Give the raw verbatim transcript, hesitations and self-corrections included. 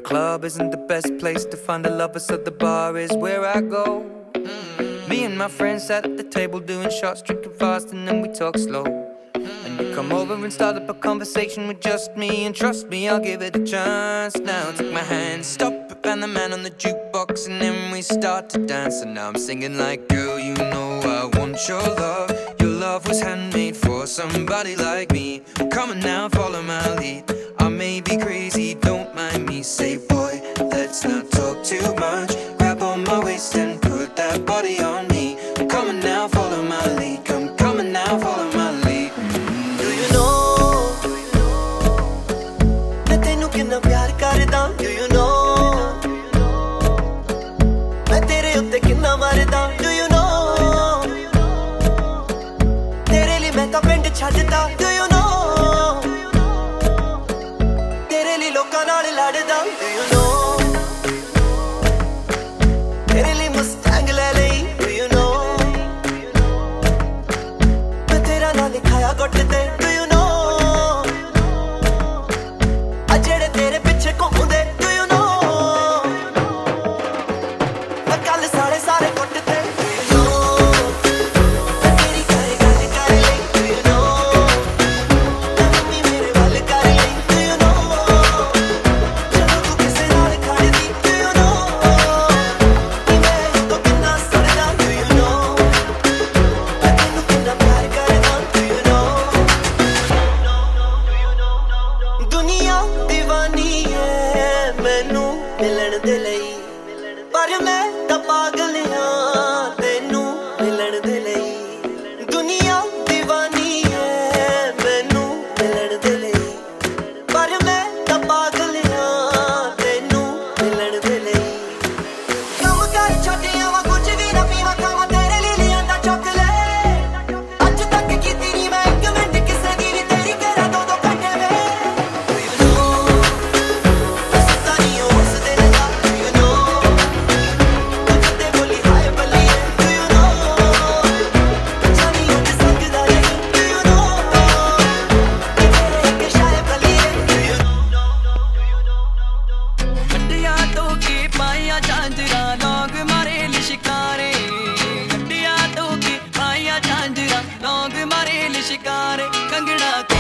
club isn't the best place to find a lover, so the bar is where I go. Mm. Me and my friends sat at the table doing shots, drinking fast, and then we talk slow. Mm. And you come over and start up a conversation with just me, and trust me, I'll give it a chance. Now take my hand, stop it, and the man on the jukebox, and then we start to dance. And now I'm singing like, girl, you know I want your love. Your love was handmade for somebody like me. Come on now, follow my lead. I may be crazy, don't mind me. Say, boy, let's not talk too much. Grab on my waist and put that body on me. Come on now, follow my lead. Come, come on now, follow my lead. Do you know? मैं तेनू कितना प्यार करदा. Do you know? मैं तेरे उत्ते कितना मरदा. Do you know? तेरे लिए मैं तां पिंड छड्डदा. Do you know? लोकां नाल लड़दा. Do you know? तेरे लिए मुस्टैंग ले लई. Do you know? मैं तेरा नाम लिखाया गुट ते. Do you know? आ जेड़े तेरे पिछे घूमदे. Do you know? मैं कल सारे सारे गुट ते. Do you know? मैं तेरी करे गल कर लई. Do you know? मैं मम्मी मेरे वल कर लई. Do you know? मिलन दे लई पर मैं तां पागल हां तेनू मिलन दे लई. दुनिया दीवानी है मैनू मिलन दे लई पर मैं तां पागल हां तेनू मिलन दे लई. कम कर छड्ड आवां कुछ भी ना पीवां खावां तेरे लिए लिआंदा चॉकलेट. अज तक कीती नहीं मैं इक मिंट किसे दी भी तेरी करा दो दो घंटे में. शिकारे कंगना